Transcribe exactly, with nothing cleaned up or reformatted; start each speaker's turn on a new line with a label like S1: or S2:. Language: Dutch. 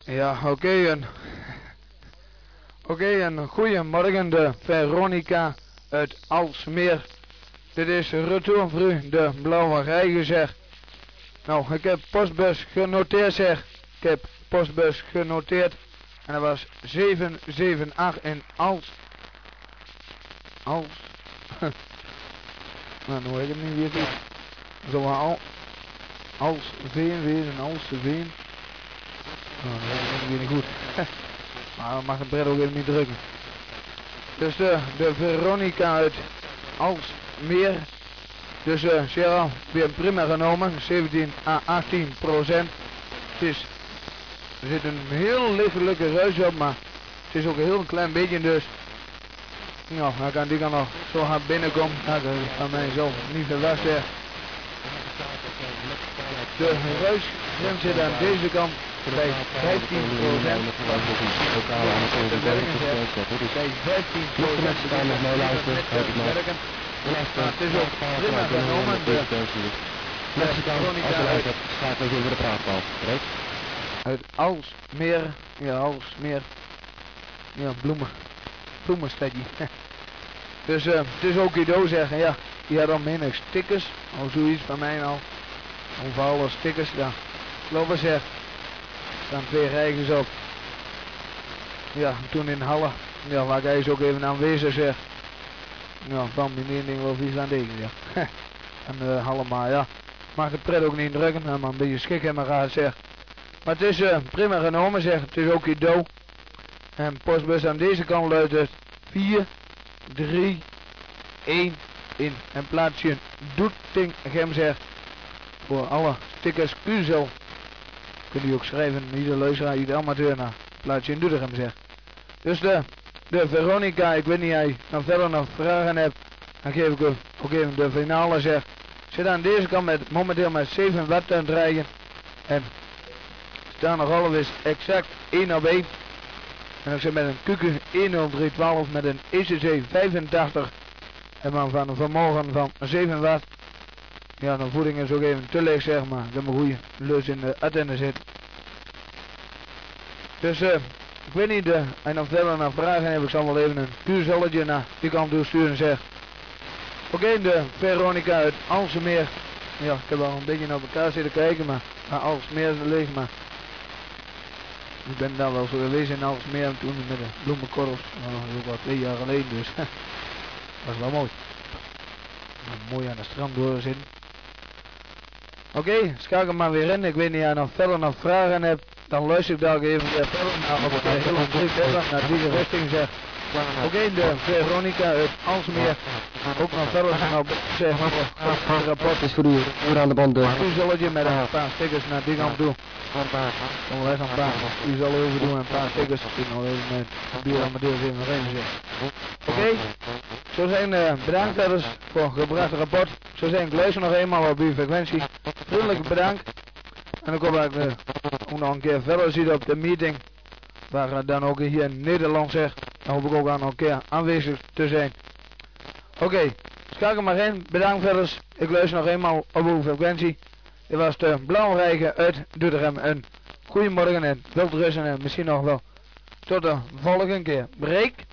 S1: Ja, oké, okay, en... Oké, okay, en goeiemorgen, de Veronica uit Aalsmeer. Dit is retour voor u, de blauwe rij zeg. Nou, ik heb postbus genoteerd zeg. Ik heb postbus genoteerd. En dat was zeven zeven acht in Aals. Aals. Nou, nu weet ik het niet weer goed. Zo al. Aalsveen wezen, Aalsveen. Nou, dat is weer niet goed. Maar dan mag het Brett ook even niet drukken. Dus de, de Veronica uit Aalsmeer. Dus uh, Sierra weer prima genomen. zeventien à achttien procent. Het is, er zit een heel lichtelijke ruis op, maar het is ook een heel klein beetje dus. Nou, dan kan die kan nog zo hard binnenkomen. Nou, dat is van mij zelf niet verwacht. Hè. De ruisgrens zit aan deze kant bij vijftien procent. De werken zegt bij vijftien procent. Het is ook prima genomen. De Veronica uit, uit Aalsmeer. Ja, Aalsmeer. Ja, bloemen. Bloemenstedje. Dus uh, het is ook Ido zeggen, ja. Die had al menig stickers. Al zoiets van mij al. Onvouwen stickers, ja. Lopen zeg. Er staan twee rijgens op. Ja, toen in Halle. Ja, waar hij is ook even aanwezig zeg. Ja, van die ding wel vies aan tegen, ja. En uh, Halle maar, ja. Mag het pret ook niet drukken, maar een beetje schik in elkaar zeg. Maar het is uh, prima genomen zeg. Het is ook Ido. En postbus aan deze kant luidt het vier drie een in. En plaats je Doetinchem zeg. Voor alle stickers Uzel. Kun je ook schrijven, ieder luisteraar, ieder amateur naar. Plaats je in Doetinchem zeg. Dus de, de Veronica, ik weet niet of je nog verder nog vragen hebt. Dan geef ik ook even de finale zeg. Zit aan deze kant met, momenteel met zeven watt aan het rijden. En staan nog alweer exact één op één. En ik zit met een Q Q een nul drie twaalf met een E C C vijfentachtig. En dan van een vermogen van zeven watt. Ja, de voeding is ook even te leeg zeg maar. Ik heb een goede lus in de attender zit. Dus uh, ik weet niet, uh, en nog verder naar vragen heb ik zal wel even een vuurzelletje naar die kant toe sturen zeg. Oké, okay, de Veronica uit Aalsmeer. Ja, ik heb al een beetje naar elkaar zitten kijken, maar naar Aalsmeer leeg, maar ik ben daar wel zo geweest in Aalsmeer toen met de bloemenkorrels. Nou, dat is ook al twee jaar geleden dus. Dat is wel mooi. Mooi aan de strand door zitten. Oké, okay, schakel maar weer in. Ik weet niet of je nog verder nog vragen hebt. Dan luister ik daar ook even weer verder naar op de hele brief verder naar deze richting zeg. Oké, okay, de Veronica uit Aalsmeer. Ook nog verder naar zeg maar het rapport is voor u. Uur aan de band. U zal je met een paar stickers naar die kant toe. Kom wel even een paar. U zal even doen een paar stickers. Ik nog even met de buur aan mijn deur even nog even zeggen. Oké, okay. Zo zijn uh, bedankt verder voor het gebrachte rapport. Zo zijn ik luister nog eenmaal op uw frequentie. Vriendelijk bedankt. En dan kom ik uh, ook nog een keer verder zien op de meeting. Waar uh, dan ook hier in Nederland zeg. Dan hoop ik ook aan nog een keer aanwezig te zijn. Oké, okay. Schakel maar in. Bedankt verder. Ik luister nog eenmaal op uw frequentie. Dit was de Blauwrijke uit Doetinchem. En goedemorgen en wilt rusten en misschien nog wel tot de volgende keer. Breek.